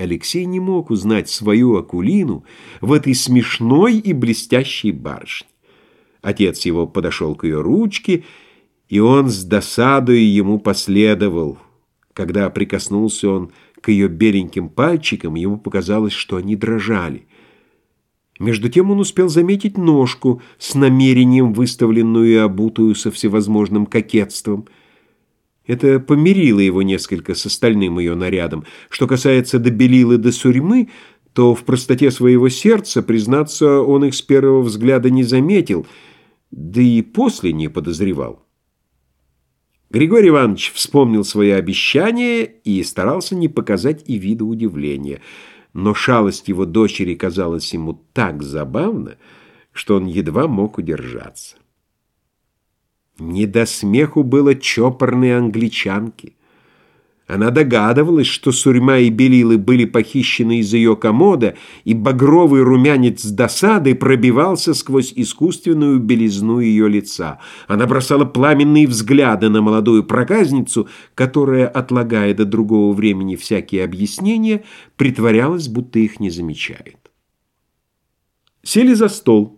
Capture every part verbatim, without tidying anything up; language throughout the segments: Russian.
Алексей не мог узнать свою Акулину в этой смешной и блестящей барышне. Отец его подошел к ее ручке, и он с досадой ему последовал. Когда прикоснулся он к ее беленьким пальчикам, ему показалось, что они дрожали. Между тем он успел заметить ножку с намерением выставленную и обутую со всевозможным кокетством. Это помирило его несколько с остальным ее нарядом. Что касается до Белилы до Сурьмы, то в простоте своего сердца, признаться, он их с первого взгляда не заметил, да и после не подозревал. Григорий Иванович вспомнил свое обещание и старался не показать и вида удивления. Но шалость его дочери казалась ему так забавна, что он едва мог удержаться. Не до смеху было чопорной англичанке. Она догадывалась, что Сурьма и Белилы были похищены из ее комода, и багровый румянец досады пробивался сквозь искусственную белизну ее лица. Она бросала пламенные взгляды на молодую проказницу, которая, отлагая до другого времени всякие объяснения, притворялась, будто их не замечает. Сели за стол.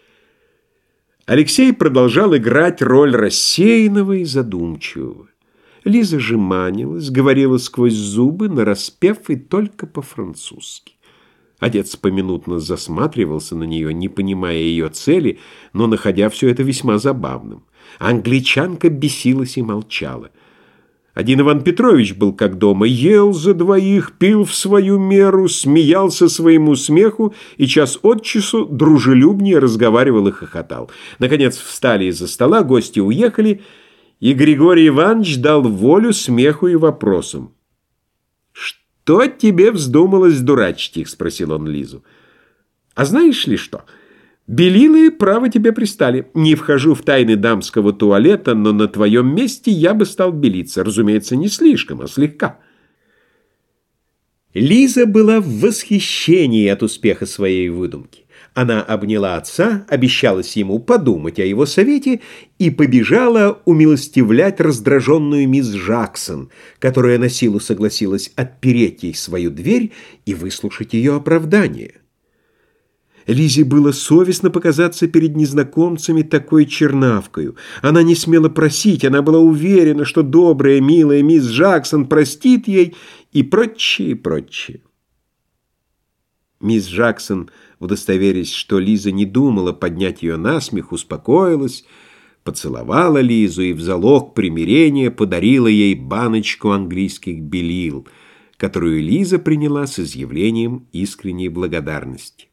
Алексей продолжал играть роль рассеянного и задумчивого. Лиза же манилась, говорила сквозь зубы, нараспев и только по-французски. Отец поминутно засматривался на нее, не понимая ее цели, но находя все это весьма забавным. Англичанка бесилась и молчала. Один Иван Петрович был как дома, ел за двоих, пил в свою меру, смеялся своему смеху и час от часу дружелюбнее разговаривал и хохотал. Наконец встали из-за стола, гости уехали, и Григорий Иванович дал волю смеху и вопросам. «Что тебе вздумалось дурачить их?» — спросил он Лизу. «А знаешь ли что? Белилы, право, тебе пристали. Не вхожу в тайны дамского туалета, но на твоем месте я бы стал белиться. Разумеется, не слишком, а слегка». Лиза была в восхищении от успеха своей выдумки. Она обняла отца, обещалась ему подумать о его совете и побежала умилостивлять раздраженную мисс Жаксон, которая на силу согласилась отпереть ей свою дверь и выслушать ее оправдание. Лизе было совестно показаться перед незнакомцами такой чернавкою. Она не смела просить, она была уверена, что добрая, милая мисс Жаксон простит ей и прочее, и прочее. Мисс Жаксон, удостоверясь, что Лиза не думала поднять ее на смех, успокоилась, поцеловала Лизу и в залог примирения подарила ей баночку английских белил, которую Лиза приняла с изъявлением искренней благодарности.